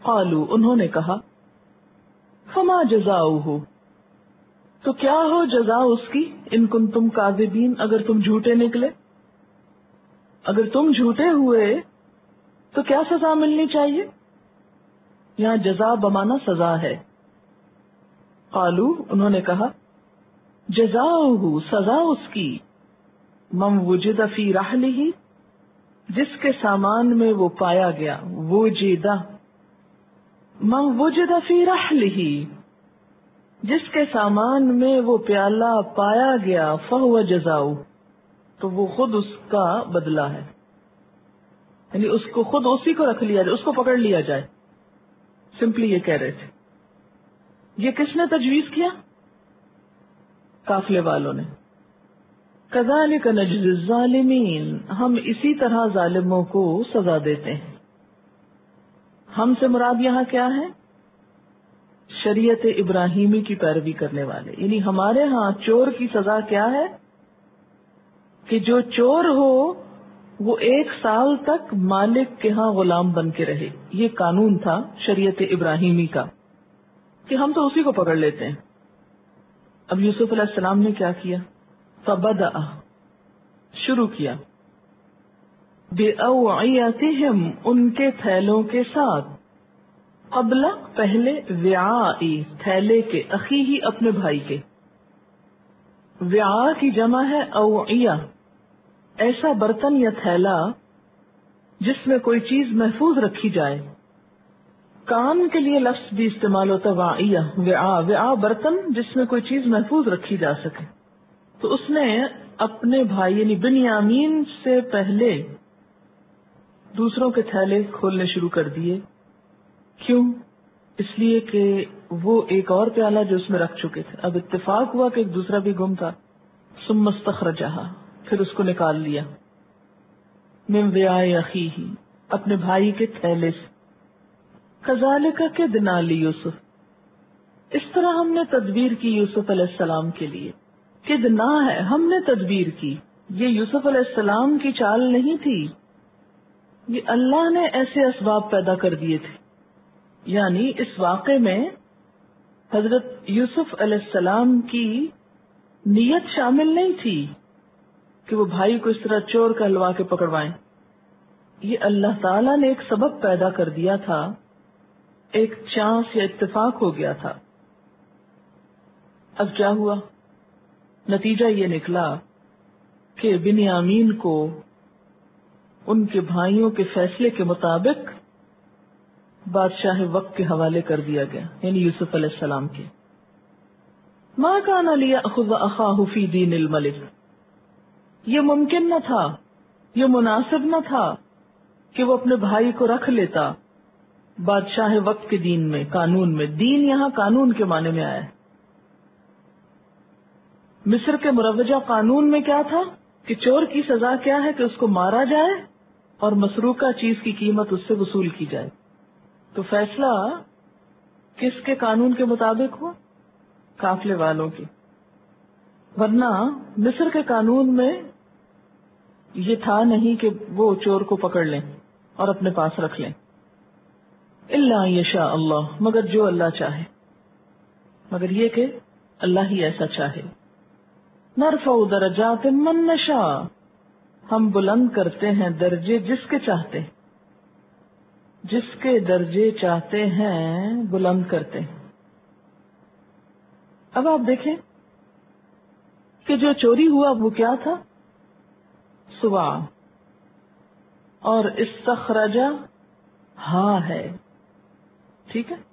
قالوا انہوں نے کہا فما جزاؤہ تو کیا ہو جزا اس کی ان کنتم کاذبین اگر تم جھوٹے نکلے، اگر تم جھوٹے ہوئے تو کیا سزا ملنی چاہیے؟ یہاں جزا بمانا سزا ہے. قالوا انہوں نے کہا جزاؤہ سزا اس کی من وجد فی رحلہ جس کے سامان میں وہ پایا گیا، وجدہ من وجد فی رحلہ جس کے سامان میں وہ پیالہ پایا گیا، فہو جزاؤ تو وہ خود اس کا بدلہ ہے، یعنی اس کو خود اسی کو رکھ لیا جائے، اس کو پکڑ لیا جائے. سمپلی یہ کہہ رہے تھے. یہ کس نے تجویز کیا؟ قافلے والوں نے. کذالک نجزی الظالمین ہم اسی طرح ظالموں کو سزا دیتے ہیں. ہم سے مراد یہاں کیا ہے؟ شریعت ابراہیمی کی پیروی کرنے والے. یعنی ہمارے ہاں چور کی سزا کیا ہے کہ جو چور ہو وہ 1 سال تک مالک کے ہاں غلام بن کے رہے. یہ قانون تھا شریعت ابراہیمی کا کہ ہم تو اسی کو پکڑ لیتے ہیں. اب یوسف علیہ السلام نے کیا کیا؟ فبدأ شروع کیا بأوعیتہم ان کے تھیلوں کے ساتھ، قبل پہلے، وعائی تھیلے کے، اخیہ اپنے بھائی کے. وعاء کی جمع ہے اوعیہ، ایسا برتن یا تھیلا جس میں کوئی چیز محفوظ رکھی جائے. کان کے لیے لفظ بھی استعمال ہوتا ہے وعیہ، وعاء. وعاء برتن جس میں کوئی چیز محفوظ رکھی جا سکے. تو اس نے اپنے بھائی یعنی بنیامین سے پہلے دوسروں کے تھیلے کھولنے شروع کر دیے. کیوں؟ اس لیے کہ وہ ایک اور پیالہ جو اس میں رکھ چکے تھے، اب اتفاق ہوا کہ ایک دوسرا بھی گم تھا. ثم استخرجہا پھر اس کو نکال لیا، من وعاء اخیہ اپنے بھائی کے تھیلے سے. کذالک کدنا لیوسف اس طرح ہم نے تدبیر کی یوسف علیہ السلام کے لیے. کدنا ہے ہم نے تدبیر کی، یہ یوسف علیہ السلام کی چال نہیں تھی، یہ اللہ نے ایسے اسباب پیدا کر دیے تھے. یعنی اس واقعے میں حضرت یوسف علیہ السلام کی نیت شامل نہیں تھی کہ وہ بھائی کو اس طرح چور کہلوا کے پکڑوائیں. یہ اللہ تعالیٰ نے ایک سبب پیدا کر دیا تھا، ایک چانس یا اتفاق ہو گیا تھا. اب کیا ہوا؟ نتیجہ یہ نکلا کہ بنیامین کو ان کے بھائیوں کے فیصلے کے مطابق بادشاہ وقت کے حوالے کر دیا گیا، یعنی یوسف علیہ السلام کے. ما کان لیأخذ اخاہ فی دین الملک یہ ممکن نہ تھا، یہ مناسب نہ تھا کہ وہ اپنے بھائی کو رکھ لیتا بادشاہ وقت کے دین میں، قانون میں. دین یہاں قانون کے معنی میں آیا ہے. مصر کے مروجہ قانون میں کیا تھا کہ چور کی سزا کیا ہے کہ اس کو مارا جائے اور مسروقہ چیز کی قیمت اس سے وصول کی جائے. تو فیصلہ کس کے قانون کے مطابق ہوا؟ قافلے والوں کی. ورنہ مصر کے قانون میں یہ تھا نہیں کہ وہ چور کو پکڑ لیں اور اپنے پاس رکھ لیں. الا یشاء اللہ مگر جو اللہ چاہے، مگر یہ کہ اللہ ہی ایسا چاہے. نرفع درجات من نشاء ہم بلند کرتے ہیں درجے جس کے چاہتے ہیں، جس کے درجے چاہتے ہیں بلند کرتے ہیں. اب آپ دیکھیں کہ جو چوری ہوا وہ کیا تھا؟ سوا، اور استخرجہ ہاں ہے. ٹھیک ہے.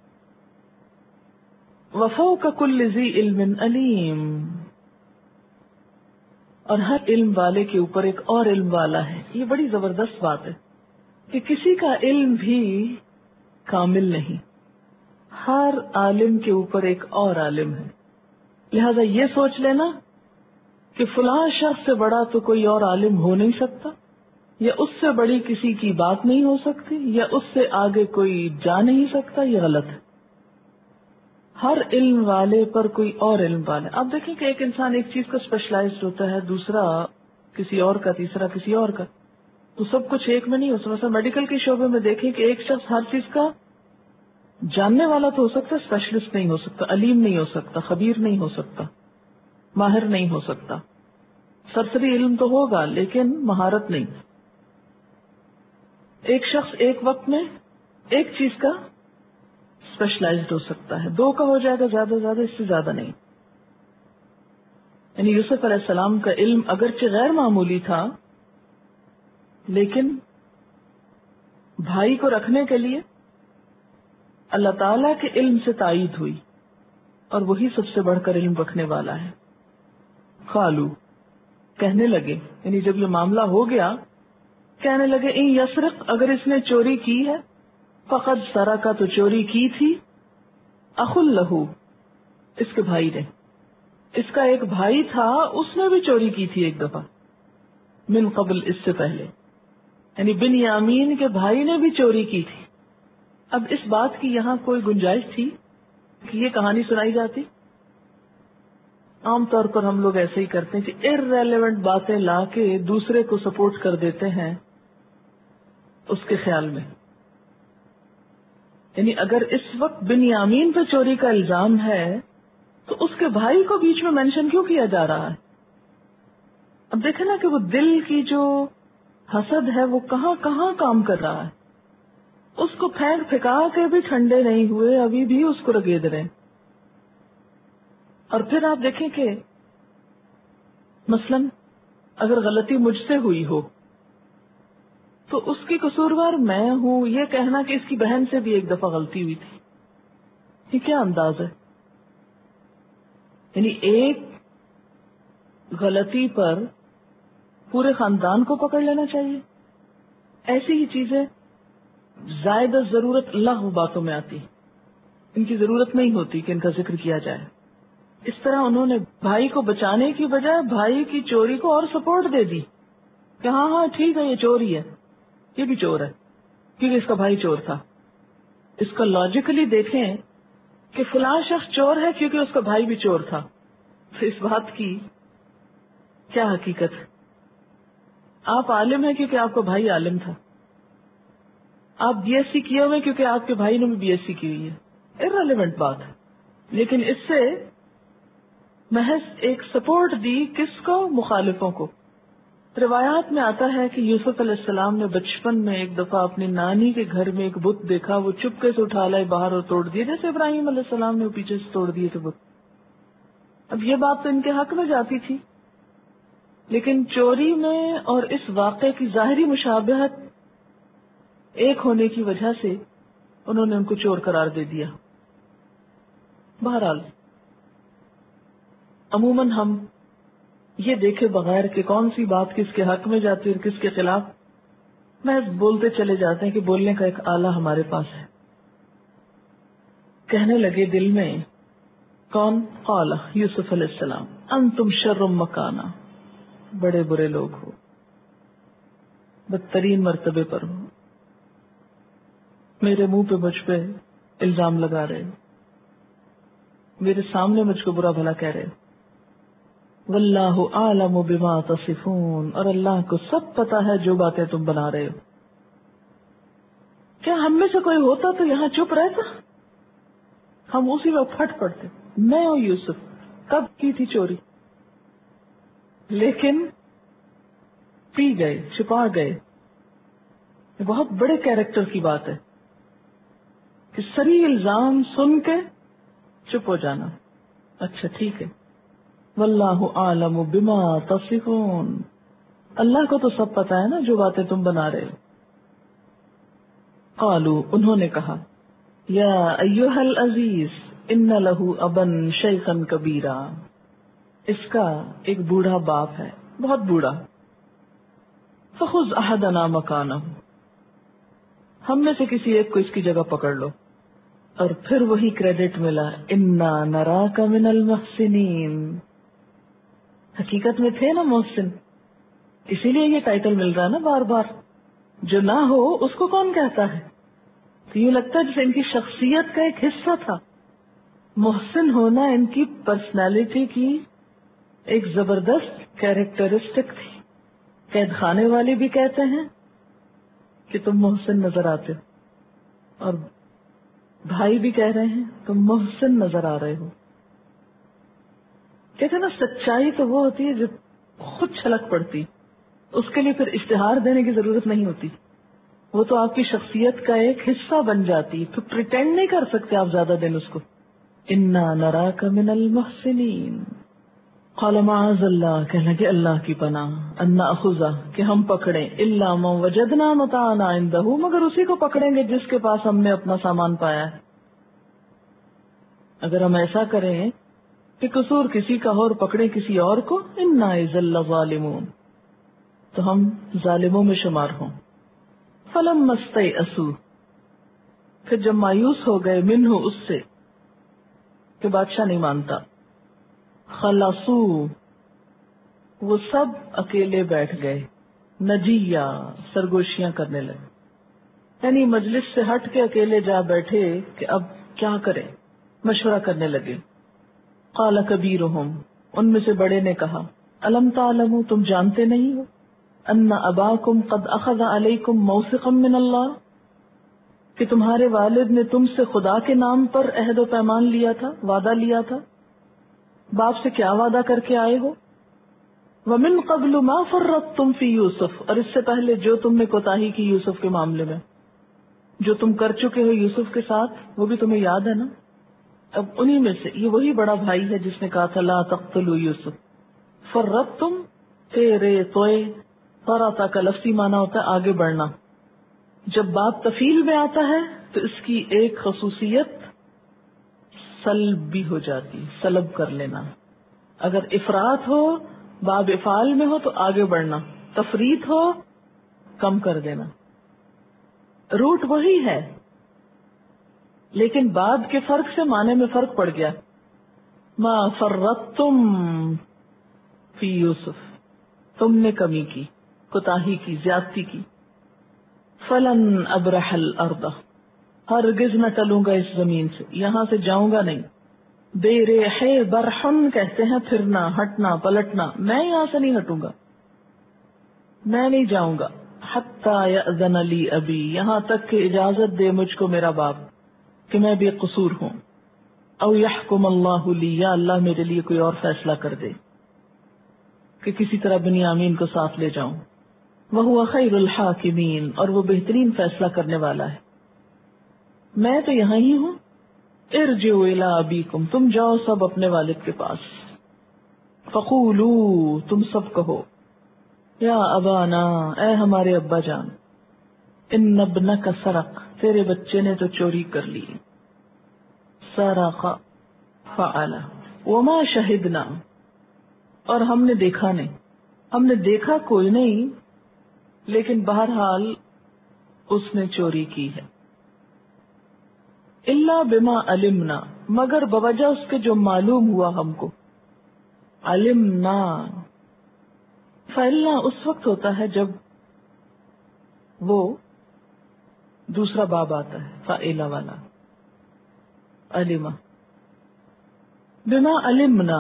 وفوق کل ذی علم علیم اور ہر علم والے کے اوپر ایک اور علم والا ہے. یہ بڑی زبردست بات ہے کہ کسی کا علم بھی کامل نہیں، ہر عالم کے اوپر ایک اور عالم ہے. لہذا یہ سوچ لینا کہ فلاں شخص سے بڑا تو کوئی اور عالم ہو نہیں سکتا، یا اس سے بڑی کسی کی بات نہیں ہو سکتی، یا اس سے آگے کوئی جا نہیں سکتا، یہ غلط ہے. ہر علم والے پر کوئی اور علم والا. آپ دیکھیں کہ ایک انسان ایک چیز کا اسپیشلائزڈ ہوتا ہے، دوسرا کسی اور کا، تیسرا کسی اور کا، تو سب کچھ ایک میں نہیں ہو سکتا. میڈیکل کے شعبے میں دیکھیں کہ ایک شخص ہر چیز کا جاننے والا تو ہو سکتا، اسپیشلسٹ نہیں ہو سکتا، علیم نہیں ہو سکتا، خبیر نہیں ہو سکتا، ماہر نہیں ہو سکتا. سرسری علم تو ہوگا لیکن مہارت نہیں. ایک شخص ایک وقت میں ایک چیز کا اسپیشلائزڈ ہو سکتا ہے، 2 کا ہو جائے گا زیادہ سے زیادہ، اس سے زیادہ نہیں. یعنی یوسف علیہ السلام کا علم اگرچہ غیر معمولی تھا لیکن بھائی کو رکھنے کے لیے اللہ تعالی کے علم سے تائید ہوئی، اور وہی سب سے بڑھ کر علم رکھنے والا ہے. قالو، کہنے لگے، یعنی جب یہ معاملہ ہو گیا کہنے لگے ان یسرق، اگر اس نے چوری کی ہے، فقد سرقہ، تو چوری کی تھی، اخ لہو، اس کے بھائی نے، اس کا ایک بھائی تھا، اس نے بھی چوری کی تھی ایک دفعہ، من قبل، اس سے پہلے، یعنی بنیامین کے بھائی نے بھی چوری کی تھی. اب اس بات کی یہاں کوئی گنجائش تھی کہ یہ کہانی سنائی جاتی؟ عام طور پر ہم لوگ ایسے ہی کرتے ہیں کہ ارریلیونٹ باتیں لا کے دوسرے کو سپورٹ کر دیتے ہیں اس کے خیال میں. یعنی اگر اس وقت بنیامین پہ چوری کا الزام ہے تو اس کے بھائی کو بیچ میں مینشن کیوں کیا جا رہا ہے؟ اب دیکھیں نا کہ وہ دل کی جو حسد ہے وہ کہاں کہاں کام کر رہا ہے. اس کو پھینک پھکا کے بھی ٹھنڈے نہیں ہوئے، ابھی بھی اس کو رگید رہے. اور پھر آپ دیکھیں کہ مثلاً اگر غلطی مجھ سے ہوئی ہو تو اس کی قصوروار میں ہوں، یہ کہنا کہ اس کی بہن سے بھی ایک دفعہ غلطی ہوئی تھی، یہ کیا انداز ہے؟ یعنی ایک غلطی پر پورے خاندان کو پکڑ لینا چاہیے. ایسی ہی چیزیں زائد ضرورت لغو باتوں میں آتی، ان کی ضرورت نہیں ہوتی کہ ان کا ذکر کیا جائے. اس طرح انہوں نے بھائی کو بچانے کی بجائے بھائی کی چوری کو اور سپورٹ دے دی کہ ہاں ہاں ٹھیک ہے، یہ چوری ہے، یہ بھی چور ہے کیونکہ اس کا بھائی چور تھا. اس کا لاجیکلی دیکھیں کہ فلاں شخص چور ہے کیونکہ اس کا بھائی بھی چور تھا، تو اس بات کی کیا حقیقت ہے؟ آپ عالم ہیں کیونکہ آپ کا بھائی عالم تھا، آپ بی ایس سی کیے ہوئے کیونکہ آپ کے بھائی نے بھی بی ایس سی کی ہوئی ہے، ارریلیونٹ بات ہے. لیکن اس سے محض ایک سپورٹ دی کس کو؟ مخالفوں کو. روایات میں آتا ہے کہ یوسف علیہ السلام نے بچپن میں ایک دفعہ اپنی نانی کے گھر میں ایک بت دیکھا، وہ چپکے سے اٹھا لائے باہر اور توڑ دیے، جیسے ابراہیم علیہ السلام نے وہ پیچھے سے توڑ دیے تھے بت. اب یہ بات تو ان کے حق میں جاتی تھی، لیکن چوری میں اور اس واقعے کی ظاہری مشابہت ایک ہونے کی وجہ سے انہوں نے ان کو چور قرار دے دیا. بہرحال عموماً ہم یہ دیکھے بغیر کہ کون سی بات کس کے حق میں جاتی ہے اور کس کے خلاف، محض بولتے چلے جاتے ہیں کہ بولنے کا ایک آلہ ہمارے پاس ہے. کہنے لگے دل میں، کون؟ قال یوسف علیہ السلام، انتم شر مکانا، بڑے برے لوگ ہو، بدترین مرتبے پر ہو، میرے منہ پہ مجھ پہ الزام لگا رہے ہو، میرے سامنے مجھ کو برا بھلا کہہ رہے ہو. واللہ اعلم بما تصفون، اور اللہ کو سب پتا ہے جو باتیں تم بنا رہے ہو. کیا ہم میں سے کوئی ہوتا تو یہاں چپ رہتا؟ ہم اسی وقت پھٹ پڑتے، میں اور یوسف کب کی تھی چوری، لیکن پی گئے، چھپا گئے. یہ بہت بڑے کیریکٹر کی بات ہے کہ صریح الزام سن کے چپ ہو جانا. اچھا ٹھیک ہے، واللہ اعلم بما تصفون، اللہ کو تو سب پتا ہے نا جو باتیں تم بنا رہے ہو. قالوا، انہوں نے کہا، یا ایھا العزیز ان لہ ابا شیخا کبیرا، اس کا ایک بوڑھا باپ ہے، بہت بوڑھا. فخذ احدنا مکانہ، ہم میں سے کسی ایک کو اس کی جگہ پکڑ لو. اور پھر وہی کریڈٹ ملا، انا نراک من المحسنین، حقیقت میں تھے نا محسن، اسی لیے یہ ٹائٹل مل رہا ہے نا بار بار. جو نہ ہو اس کو کون کہتا ہے؟ تو یہ لگتا ہے جیسے ان کی شخصیت کا ایک حصہ تھا. محسن ہونا ان کی پرسنالٹی کی ایک زبردست کیریکٹرسٹک تھی. قید خانے والے بھی کہتے ہیں کہ تم محسن نظر آتے ہو، اور بھائی بھی کہہ رہے ہیں تم محسن نظر آ رہے ہو. کہتے ہیں نا سچائی تو وہ ہوتی ہے جو خود چھلک پڑتی، اس کے لیے پھر اشتہار دینے کی ضرورت نہیں ہوتی، وہ تو آپ کی شخصیت کا ایک حصہ بن جاتی. پھر پریٹینڈ نہیں کر سکتے آپ زیادہ دن اس کو. انا نراک من المحسنین. قال معاذ اللہ، کہنے لگے اللہ کی پناہ، ان ناخذ کہ ہم پکڑیں، الا من وجدنا متاعنا عنده مگر اسی کو پکڑیں گے جس کے پاس ہم نے اپنا سامان پایا ہے. اگر ہم ایسا کریں کہ قصور کسی کا ہو اور پکڑے کسی اور کو، انا اذا لظالمون تو ہم ظالموں میں شمار ہوں. فلما استيئسوا پھر جب مایوس ہو گئے، منہ اس سے کہ بادشاہ نہیں مانتا، خلصوا وہ سب اکیلے بیٹھ گئے، نجیا سرگوشیاں کرنے لگے. یعنی مجلس سے ہٹ کے اکیلے جا بیٹھے کہ اب کیا کریں، مشورہ کرنے لگے. قال کبیرہم ان میں سے بڑے نے کہا، الم تعلموا تم جانتے نہیں ہو، ان اباکم قد اخذ علیکم موثقا من اللہ کہ تمہارے والد نے تم سے خدا کے نام پر عہد و پیمان لیا تھا، وعدہ لیا تھا. باپ سے کیا وعدہ کر کے آئے ہو؟ ومن قبل ما فرطتم فی یوسف اور اس سے پہلے جو تم نے کوتاہی کی یوسف کے معاملے میں، جو تم کر چکے ہو یوسف کے ساتھ وہ بھی تمہیں یاد ہے نا. اب انہی میں سے یہ وہی بڑا بھائی ہے جس نے کہا تھا لا تقتلوا یوسف. فرطتم تیرے توئے، فرطا کا لفظی معنی ہوتا ہے آگے بڑھنا. جب باب تفیل میں آتا ہے تو اس کی ایک خصوصیت سلب بھی ہو جاتی، سلب کر لینا. اگر افراد ہو، باب افعال میں ہو تو آگے بڑھنا، تفریط ہو کم کر دینا. روٹ وہی ہے لیکن باب کے فرق سے معنی میں فرق پڑ گیا. ما فرطتم فی یوسف تم نے کمی کی، کوتاہی کی، زیادتی کی. فلن ابرح الارض ہرگز نہ ٹلوں گا اس زمین سے، یہاں سے جاؤں گا نہیں. بے ریح برحن کہتے ہیں پھرنا، ہٹنا، پلٹنا. میں یہاں سے نہیں ہٹوں گا، میں نہیں جاؤں گا. حتی یأذن لی ابی یہاں تک کہ اجازت دے مجھ کو میرا باپ کہ میں بے قصور ہوں. او یحکم اللہ لی یا اللہ میرے لیے کوئی اور فیصلہ کر دے کہ کسی طرح بنیامین کو ساتھ لے جاؤں. وہو خیر الحاکمین اور وہ بہترین فیصلہ کرنے والا ہے. میں تو یہاں ہی ہوں. ارجعوا الی ابیکم تم جاؤ سب اپنے والد کے پاس. فقولوا تم سب کہو، یا ابانا اے ہمارے ابا جان، ان ابنک سرق تیرے بچے نے تو چوری کر لی. سرق فعل وما شہدنا اور ہم نے دیکھا نہیں، ہم نے دیکھا کوئی نہیں لیکن بہرحال اس نے چوری کی ہے. الا بما علمنا مگر بوجہ اس کے جو معلوم ہوا ہم کو. علمنا فعلنا اس وقت ہوتا ہے جب وہ دوسرا باب آتا ہے فعلہ والا. علما بما علمنا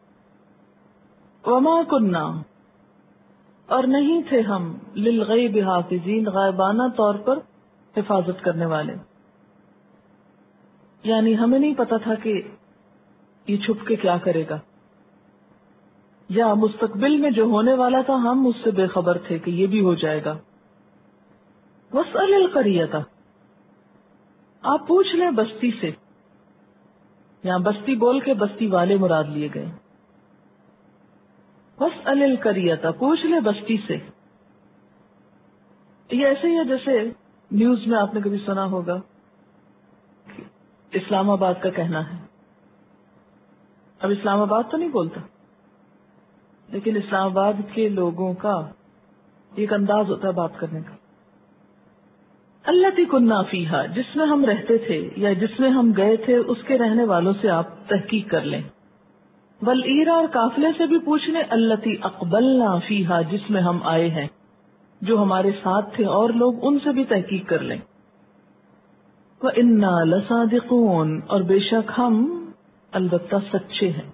وما کننا اور نہیں تھے ہم للغیب حافظین غائبانہ طور پر حفاظت کرنے والے. یعنی ہمیں نہیں پتا تھا کہ یہ چھپ کے کیا کرے گا، یا مستقبل میں جو ہونے والا تھا ہم اس سے بے خبر تھے کہ یہ بھی ہو جائے گا. واسأل القریۃ آپ پوچھ لیں بستی سے، یہاں بستی بول کے بستی والے مراد لیے گئے. واسأل القریۃ پوچھ لیں بستی سے. یہ ایسے ہی ہے جیسے نیوز میں آپ نے کبھی سنا ہوگا اسلام آباد کا کہنا ہے. اب اسلام آباد تو نہیں بولتا لیکن اسلام آباد کے لوگوں کا ایک انداز ہوتا ہے بات کرنے کا. التی کننا فیہا جس میں ہم رہتے تھے یا جس میں ہم گئے تھے اس کے رہنے والوں سے آپ تحقیق کر لیں. والایرا اور قافلے سے بھی پوچھ لیں. التی اقبلنا فیہا جس میں ہم آئے ہیں، جو ہمارے ساتھ تھے اور لوگ ان سے بھی تحقیق کر لیں. وَإِنَّا لَصَادِقُونَ اور بے شک ہم البتہ سچے ہیں.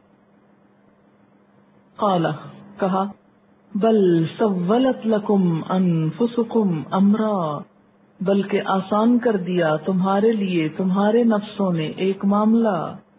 قال کہا بل سولت لکم انفسکم امرا بلکہ آسان کر دیا تمہارے لیے تمہارے نفسوں نے ایک معاملہ.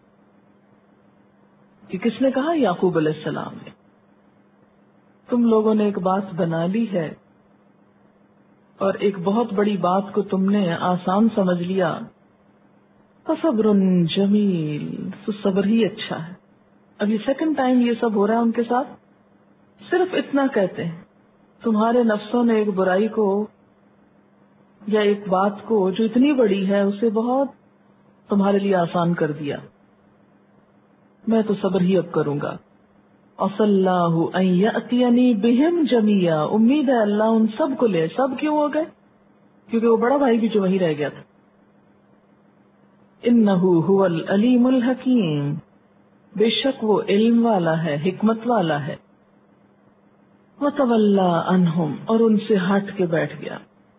کہ کس نے کہا؟ یعقوب علیہ السلام نے. تم لوگوں نے ایک بات بنا لی ہے اور ایک بہت بڑی بات کو تم نے آسان سمجھ لیا. فصبر جمیل، تو صبر ہی اچھا ہے. اب یہ سیکنڈ ٹائم یہ سب ہو رہا ہے ان کے ساتھ. صرف اتنا کہتے ہیں تمہارے نفسوں نے ایک برائی کو یا ایک بات کو جو اتنی بڑی ہے اسے بہت تمہارے لیے آسان کر دیا. میں تو صبر ہی اب کروں گا. عسى الله ان يأتيني بهم جميعا، امید ہے اللہ ان سب کو لے. سب کیوں ہو گئے؟ کیونکہ وہ بڑا بھائی بھی جو وہیں رہ گیا تھا. انه هو العلیم الحکیم، بے شک وہ علم والا ہے، حکمت والا ہے. وتولى عنهم، اور ان سے ہٹ کے بیٹھ گیا.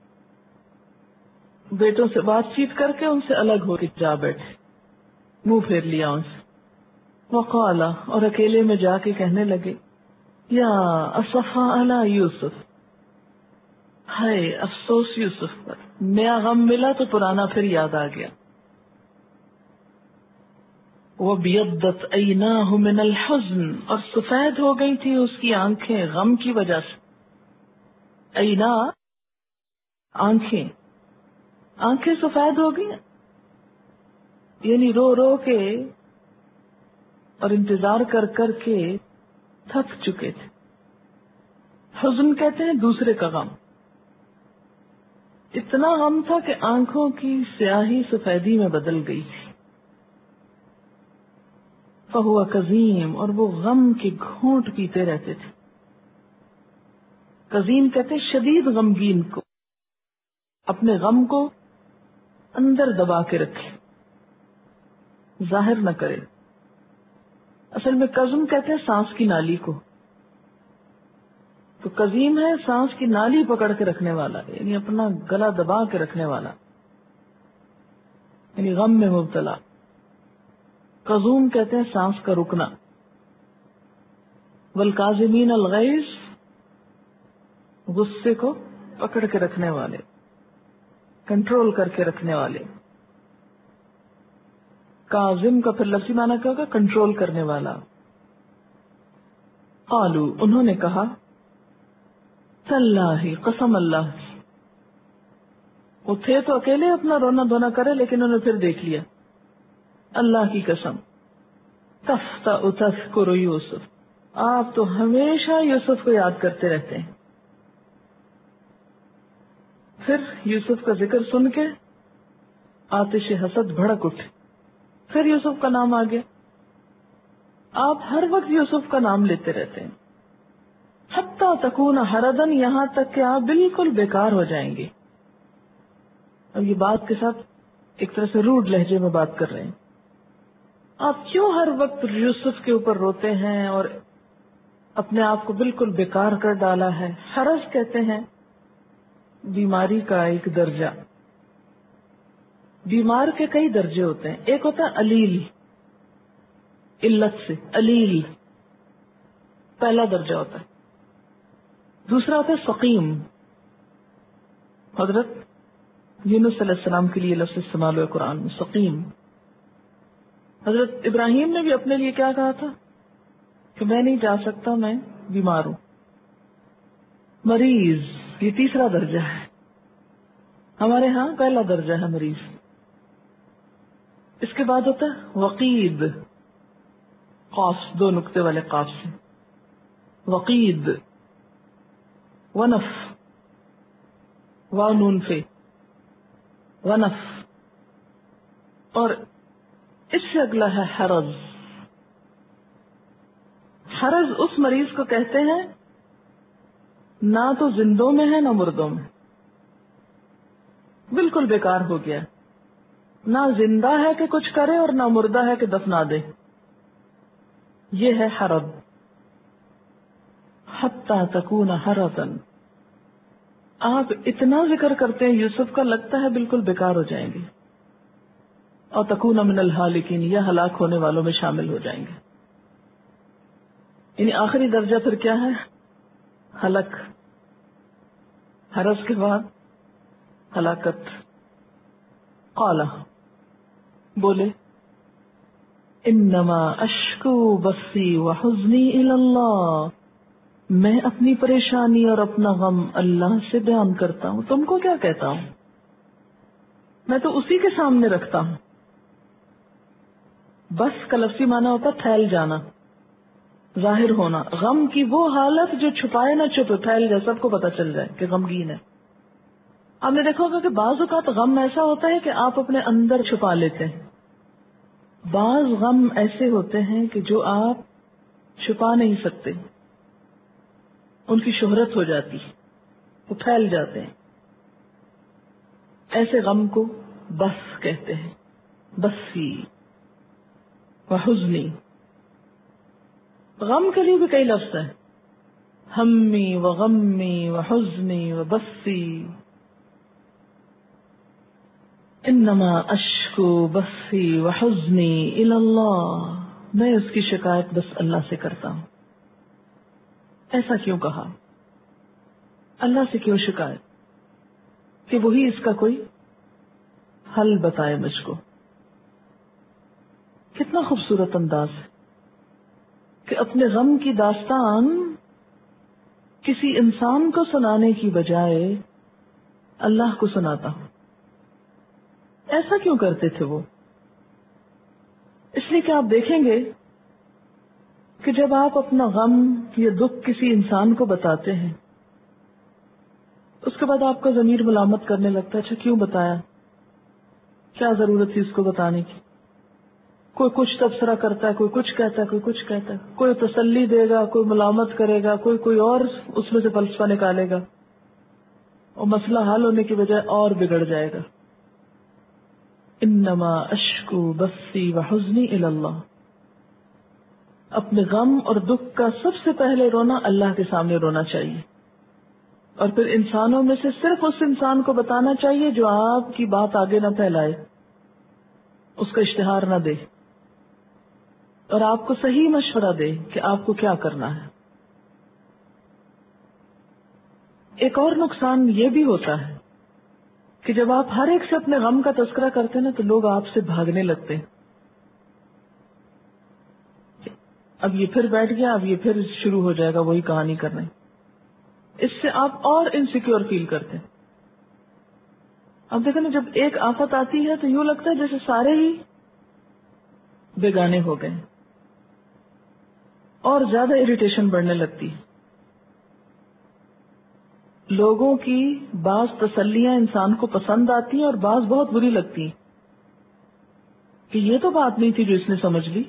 بیٹوں سے بات چیت کر کے ان سے الگ ہو کے جا بیٹھے، منہ پھیر لیا ان سے. وقال، اور اکیلے میں جا کے کہنے لگے، یا اسفا علی یوسف، ہائے افسوس یوسف پر. نیا غم ملا تو پرانا پھر یاد آ گیا. وَبِيَضَّتْ عَيْنَاهُ مِنَ الْحُزْنِ، اور سفید ہو گئی تھی اس کی آنکھیں غم کی وجہ سے. عینا، آنکھیں، آنکھیں سفید ہو گئی یعنی رو رو کے اور انتظار کر کر کے تھک چکے تھے. حزن کہتے ہیں دوسرے کا غم. اتنا غم تھا کہ آنکھوں کی سیاہی سفیدی میں بدل گئی تھی. فہو کظیم، اور وہ غم کے گھونٹ پیتے رہتے تھے. کظیم کہتے ہیں شدید غمگین کو، اپنے غم کو اندر دبا کے رکھے، ظاہر نہ کرے. اصل میں کظم کہتے ہیں سانس کی نالی کو. تو کظیم ہے سانس کی نالی پکڑ کے رکھنے والا، یعنی اپنا گلا دبا کے رکھنے والا، یعنی غم میں مبتلا. قزوم کہتے ہیں سانس کا رکنا. والکاظمین الغیظ، غصے کو پکڑ کے رکھنے والے، کنٹرول کر کے رکھنے والے. کاظم کا پھر لفظی معنی کیا ہوگا؟ کنٹرول کرنے والا. قالو، انہوں نے کہا، تاللہ، قسم اللہ کی. وہ تھے تو اکیلے اپنا رونا دھونا کرے، لیکن انہوں نے پھر دیکھ لیا. اللہ کی قسم، تفتأ تذکر یوسف، آپ تو ہمیشہ یوسف کو یاد کرتے رہتے ہیں. پھر یوسف کا ذکر سن کے آتش حسد بھڑک اٹھے. پھر یوسف کا نام آ گیا. آپ ہر وقت یوسف کا نام لیتے رہتے ہیں. حتی تکون حردن، یہاں تک کہ آپ بالکل بیکار ہو جائیں گے. اب یہ بات کے ساتھ ایک طرح سے روڈ لہجے میں بات کر رہے ہیں. آپ کیوں ہر وقت یوسف کے اوپر روتے ہیں اور اپنے آپ کو بالکل بیکار کر ڈالا ہے؟ حرج کہتے ہیں بیماری کا ایک درجہ. بیمار کے کئی درجے ہوتے ہیں. ایک ہوتا ہے علیل، علت سے علیل پہلا درجہ ہوتا ہے. دوسرا ہوتا ہے سقیم. حضرت یونس علیہ السلام کے لیے لفظ استعمال ہوا قرآن میں، سقیم. حضرت ابراہیم نے بھی اپنے لیے کیا کہا تھا کہ میں نہیں جا سکتا، میں بیمار ہوں. مریض، یہ تیسرا درجہ ہے. ہمارے ہاں پہلا درجہ ہے مریض. اس کے بعد ہوتا ہے وقید، قاف، دو نقطے والے قاف سے، وقید. ونف، واو نون فے، ونف. اور اس سے اگلا ہے حرض. حرض اس مریض کو کہتے ہیں نہ تو زندوں میں ہے نہ مردوں میں، بالکل بیکار ہو گیا. نہ زندہ ہے کہ کچھ کرے اور نہ مردہ ہے کہ دفنا دے. یہ ہے حرض. حتی تکون حرضن، آپ اتنا ذکر کرتے ہیں یوسف کا، لگتا ہے بالکل بیکار ہو جائیں گے. اور تکون من الہالکین، یہ ہلاک ہونے والوں میں شامل ہو جائیں گے. یعنی آخری درجہ پھر کیا ہے؟ ہلک. حرض کے بعد ہلاکت. قال بولے انما اشکو بثی وحزنی الی اللہ، میں اپنی پریشانی اور اپنا غم اللہ سے بیان کرتا ہوں. تم کو کیا کہتا ہوں، میں تو اسی کے سامنے رکھتا ہوں. بس کا لفظی معنی ہوتا پھیل جانا، ظاہر ہونا. غم کی وہ حالت جو چھپائے نہ چھپے، پھیل جائے، سب کو پتا چل جائے کہ غمگین ہے. آپ نے دیکھا ہوگا کہ بعض اوقات غم ایسا ہوتا ہے کہ آپ اپنے اندر چھپا لیتے ہیں. بعض غم ایسے ہوتے ہیں کہ جو آپ چھپا نہیں سکتے، ان کی شہرت ہو جاتی، وہ پھیل جاتے ہیں. ایسے غم کو بس کہتے ہیں. بسی وحزنی. غم کے لیے بھی کئی لفظ ہیں، ہمی وغمی وحزنی وبسی. انما اشکو بثی وحزنی الی اللہ، میں اس کی شکایت بس اللہ سے کرتا ہوں. ایسا کیوں کہا؟ اللہ سے کیوں شکایت؟ کہ وہی اس کا کوئی حل بتائے مجھ کو. کتنا خوبصورت انداز ہے کہ اپنے غم کی داستان کسی انسان کو سنانے کی بجائے اللہ کو سناتا ہوں. ایسا کیوں کرتے تھے وہ؟ اس لیے کہ آپ دیکھیں گے کہ جب آپ اپنا غم یا دکھ کسی انسان کو بتاتے ہیں، اس کے بعد آپ کا ضمیر ملامت کرنے لگتا ہے، اچھا کیوں بتایا، کیا ضرورت تھی اس کو بتانے کی. کوئی کچھ تبصرہ کرتا ہے، کوئی کچھ کہتا ہے، کوئی کچھ کہتا ہے، کوئی تسلی دے گا، کوئی ملامت کرے گا، کوئی اور اس میں سے فلسفہ نکالے گا، اور مسئلہ حل ہونے کی بجائے اور بگڑ جائے گا. انما اشکو بثی وحزنی الی اللہ. اپنے غم اور دکھ کا سب سے پہلے رونا اللہ کے سامنے رونا چاہیے، اور پھر انسانوں میں سے صرف اس انسان کو بتانا چاہیے جو آپ کی بات آگے نہ پھیلائے، اس کا اشتہار نہ دے، اور آپ کو صحیح مشورہ دے کہ آپ کو کیا کرنا ہے. ایک اور نقصان یہ بھی ہوتا ہے کہ جب آپ ہر ایک سے اپنے غم کا تذکرہ کرتے ہیں نا تو لوگ آپ سے بھاگنے لگتے ہیں. اب یہ پھر بیٹھ گیا، اب یہ پھر شروع ہو جائے گا وہی کہانی کرنے. اس سے آپ اور انسیکیور فیل کرتے ہیں. اب دیکھیں نا، جب ایک آفت آتی ہے تو یوں لگتا ہے جیسے سارے ہی بیگانے ہو گئے، اور زیادہ اریٹیشن بڑھنے لگتی ہے. لوگوں کی بعض تسلیاں انسان کو پسند آتی ہیں اور بعض بہت بری لگتی ہیں کہ یہ تو بات نہیں تھی جو اس نے سمجھ لی.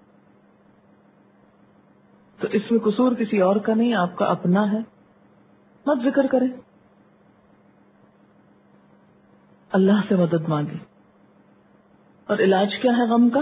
تو اس میں قصور کسی اور کا نہیں، آپ کا اپنا ہے، مت ذکر کریں. اللہ سے مدد مانگے. اور علاج کیا ہے غم کا؟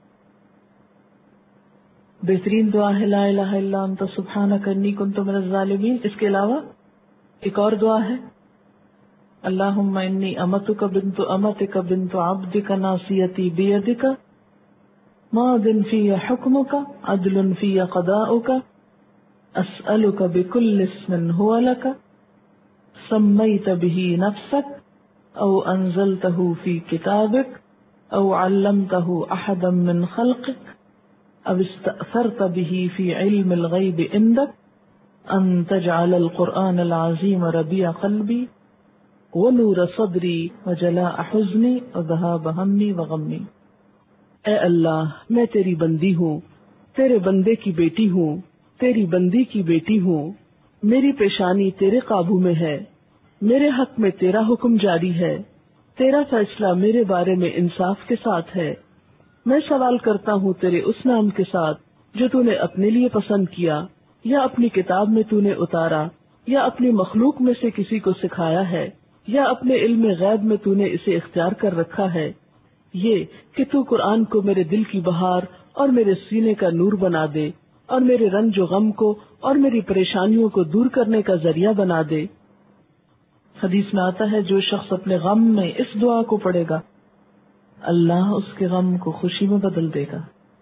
بہترین دعا ہے لا الہ الا انت سبحانک انی کنت من الظالمین. اس کے علاوہ ایک اور دعا ہے، اللہم انی امتک بنت امتک بنت عبدک ناصیتی بیدک ماض فی حکمک عدل فی قضاؤک اسألک بکل اسم هو لک سمیت به نفسک او انزلتہ فی کتابک او علمتہ احدا من خلقک او استأثرت به فی علم الغیب عندک ان تجعل القرآن العظیم ربیع قلبی ونور صدری وجلاء حزنی وذہاب ہمی وغمی. اے اللہ، میں تیری بندی ہوں، تیرے بندے کی بیٹی ہوں، تیری بندی کی بیٹی ہوں. میری پیشانی تیرے قابو میں ہے، میرے حق میں تیرا حکم جاری ہے، تیرا فیصلہ میرے بارے میں انصاف کے ساتھ ہے. میں سوال کرتا ہوں تیرے اس نام کے ساتھ جو تو نے اپنے لیے پسند کیا، یا اپنی کتاب میں تو نے اتارا، یا اپنی مخلوق میں سے کسی کو سکھایا ہے، یا اپنے علم غیب میں تو نے اسے اختیار کر رکھا ہے. یہ کہ تو قرآن کو میرے دل کی بہار اور میرے سینے کا نور بنا دے، اور میرے رنج و غم کو اور میری پریشانیوں کو دور کرنے کا ذریعہ بنا دے. حدیث میں آتا ہے جو شخص اپنے غم میں اس دعا کو پڑھے گا اللہ اس کے غم کو خوشی میں بدل دے گا،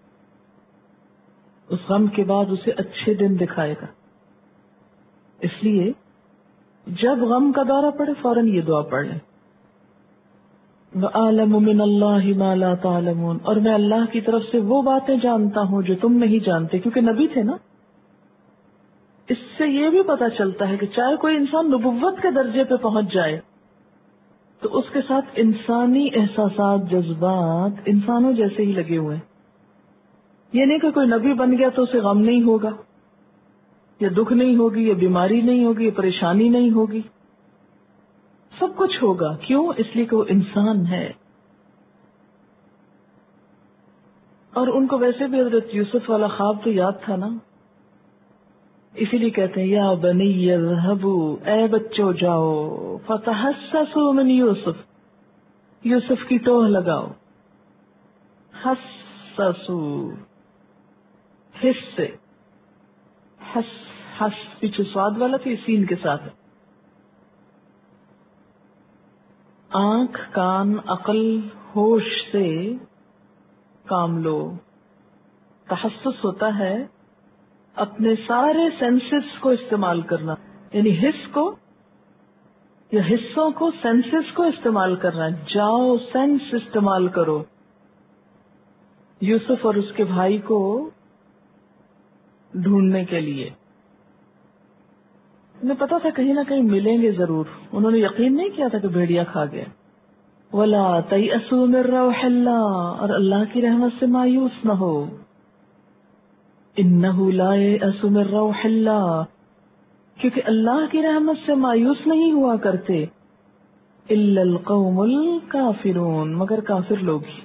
اس غم کے بعد اسے اچھے دن دکھائے گا. اس لیے جب غم کا دورہ پڑے فوراً یہ دعا پڑھ لیں وَأَعْلَمُ مِنَ اللَّهِ مَا لَا تَعْلَمُونَ، اور میں اللہ کی طرف سے وہ باتیں جانتا ہوں جو تم نہیں جانتے، کیونکہ نبی تھے نا. اس سے یہ بھی پتا چلتا ہے کہ چاہے کوئی انسان نبوت کے درجے پہ پہنچ جائے تو اس کے ساتھ انسانی احساسات، جذبات انسانوں جیسے ہی لگے ہوئے ہیں. یہ نہیں کہ کوئی نبی بن گیا تو اسے غم نہیں ہوگا، یا دکھ نہیں ہوگی، یا بیماری نہیں ہوگی، یا پریشانی نہیں ہوگی. سب کچھ ہوگا. کیوں؟ اس لیے کہ وہ انسان ہے. اور ان کو ویسے بھی حضرت یوسف والا خواب تو یاد تھا نا، اسی لیے کہتے ہیں یا بنی اذهبوا، اے بچوں جاؤ، فتحسسوا من یوسف، یوسف کی ٹوہ لگاؤ. حسسوا، حس سے، حس حس پیچھے سواد والا تھی، سین کے ساتھ. آنکھ، کان، عقل، ہوش سے کام لو. تحسس ہوتا ہے اپنے سارے سینسز کو استعمال کرنا، یعنی حص کو یا حصوں کو، سینسز کو استعمال کرنا. جاؤ سینس استعمال کرو. یوسف اور اس کے بھائی کو ڈھونڈنے کے لیے انہیں پتا تھا کہیں نہ کہیں ملیں گے ضرور. انہوں نے یقین نہیں کیا تھا کہ بھیڑیا کھا گیا. وَلَا تَيْأَسُوا مِن رَّوْحِ اللَّهِ، اور اللہ کی رحمت سے مایوس نہ ہو. إِنَّهُ لَا يَيْأَسُ مِن رَّوْحِ اللَّهِ، کیونکہ اللہ کی رحمت سے مایوس نہیں ہوا کرتے إِلَّا الْقَوْمُ الْكَافِرُونَ، مگر کافر لوگ ہی.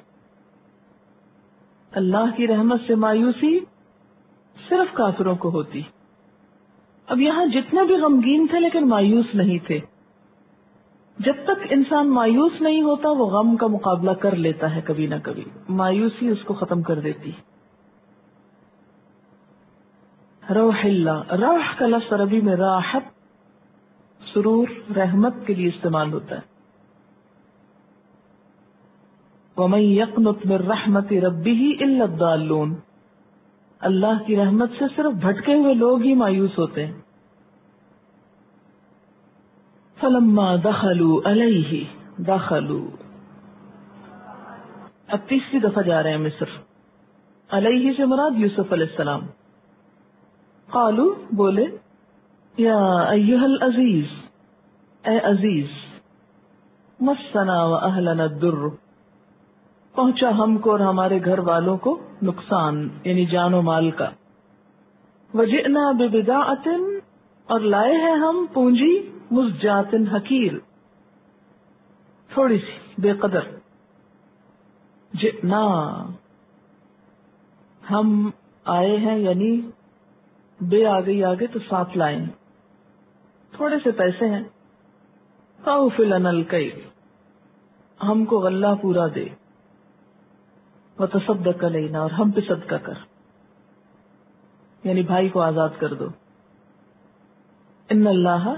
اللہ کی رحمت سے مایوسی صرف کافروں کو ہوتی. اب یہاں جتنے بھی غمگین تھے لیکن مایوس نہیں تھے. جب تک انسان مایوس نہیں ہوتا وہ غم کا مقابلہ کر لیتا ہے کبھی نہ کبھی. مایوسی اس کو ختم کر دیتی. روح اللہ، روح کا لفظ عربی میں راحت، سرور، رحمت کے لیے استعمال ہوتا ہے. وَمَن يَقْنُطْ مِن رَّحْمَةِ رَبِّهِ إِلَّا الضَّالُّونَ، اللہ کی رحمت سے صرف بھٹکے ہوئے لوگ ہی مایوس ہوتے ہیں. فَلَمَّا دَخَلُوا عَلَيْهِ، دَخَلُوا، اب تیسری دفعہ جا رہے ہیں مصر. علیہ سے مراد یوسف علیہ السلام. قالوا، بولے، یا ایھا العزیز، اے عزیز، مسنا واہلنا الضر، پہنچا ہم کو اور ہمارے گھر والوں کو نقصان، یعنی جان و مال کا. وجئنا ببضاعۃ، اور لائے ہیں ہم پونجی، مزجاۃ، حقیر، تھوڑی سی، بے قدر. جئنا، ہم آئے ہیں، یعنی بے آ گئی آگے تو ساتھ لائیں، تھوڑے سے پیسے ہیں. فاوف لنا الکیل، ہم کو غلہ پورا دے. وتصدق علینا، اور ہم پہ صدقہ کر، یعنی بھائی کو آزاد کر دو. ان اللہ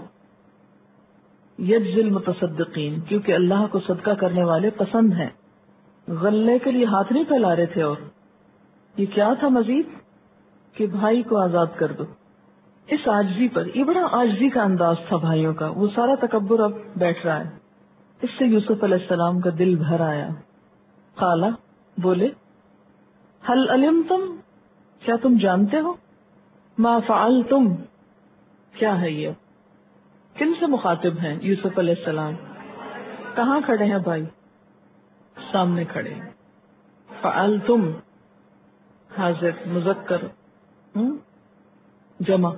یجزی المتصدقین، کیونکہ اللہ کو صدقہ کرنے والے پسند ہیں. غلے کے لیے ہاتھ نہیں پھیلا رہے تھے. اور یہ کیا تھا مزید کہ بھائی کو آزاد کر دو. اس عاجزی پر، یہ بڑا عاجزی کا انداز تھا بھائیوں کا. وہ سارا تکبر اب بیٹھ رہا ہے. اس سے یوسف علیہ السلام کا دل بھر آیا. قالا، بولے، هل علمتم، کیا تم جانتے ہو، ما فعلتم، کیا ہے یہ. کن سے مخاطب ہیں یوسف علیہ السلام؟ کہاں کھڑے ہیں بھائی؟ سامنے کھڑے ہیں. فعلتم، حاضر، مذکر، جمع،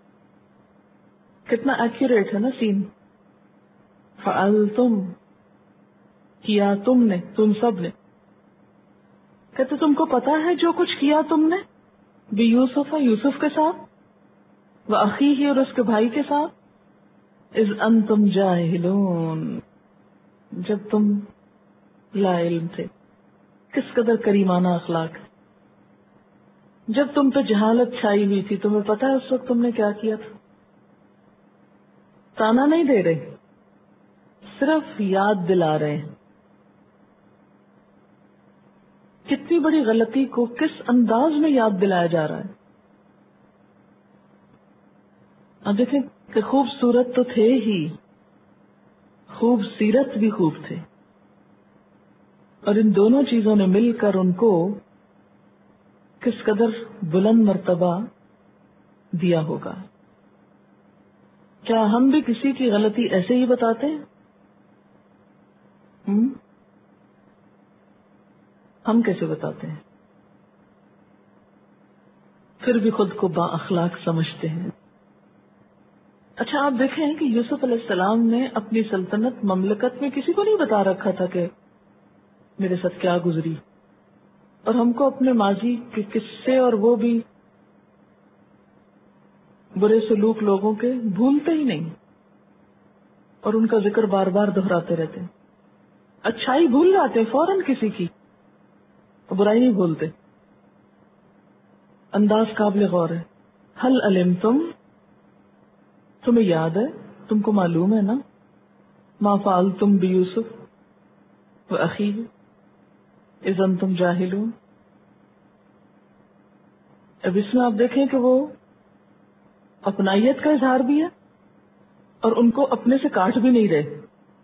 کتنا ایکوریٹ ہے نا سین. فعلتم، کیا تم نے، تم سب نے. کہتے تم کو پتا ہے جو کچھ کیا تم نے بھی یوسف، یوسف کے ساتھ، وہ اخیہ، اور اس کے بھائی کے ساتھ. اذ انتم جاہلون، جب تم لا علم تھے. کس قدر کریمانہ اخلاق. جب تم پہ جہالت چھائی ہوئی تھی، تمہیں پتا ہے اس وقت تم نے کیا کیا تھا. تانا نہیں دے رہے، صرف یاد دلا رہے ہیں. کتنی بڑی غلطی کو کس انداز میں یاد دلایا جا رہا ہے. اب دیکھیں کہ خوبصورت تو تھے ہی، خوبصیرت بھی خوب تھے. اور ان دونوں چیزوں نے مل کر ان کو کس قدر بلند مرتبہ دیا ہوگا. کیا ہم بھی کسی کی غلطی ایسے ہی بتاتے ہیں؟ ہم کیسے بتاتے ہیں؟ پھر بھی خود کو با اخلاق سمجھتے ہیں. اچھا آپ دیکھیں کہ یوسف علیہ السلام نے اپنی سلطنت مملکت میں کسی کو نہیں بتا رکھا تھا کہ میرے ساتھ کیا گزری، اور ہم کو اپنے ماضی کے قصے اور وہ بھی برے سلوک لوگوں کے بھولتے ہی نہیں، اور ان کا ذکر بار بار دہراتے رہتے ہیں. اچھائی بھول جاتے ہیں فوراً کسی کی، برائی نہیں بھولتے. انداز قابل غور ہے. حل علمتم، تمہیں یاد ہے، تم کو معلوم ہے نا، ما فعلتم بیوسف واخیہ اذ انتم جاہلون. اب اس میں آپ دیکھیں کہ وہ اپنائیت کا اظہار بھی ہے اور ان کو اپنے سے کاٹ بھی نہیں رہے.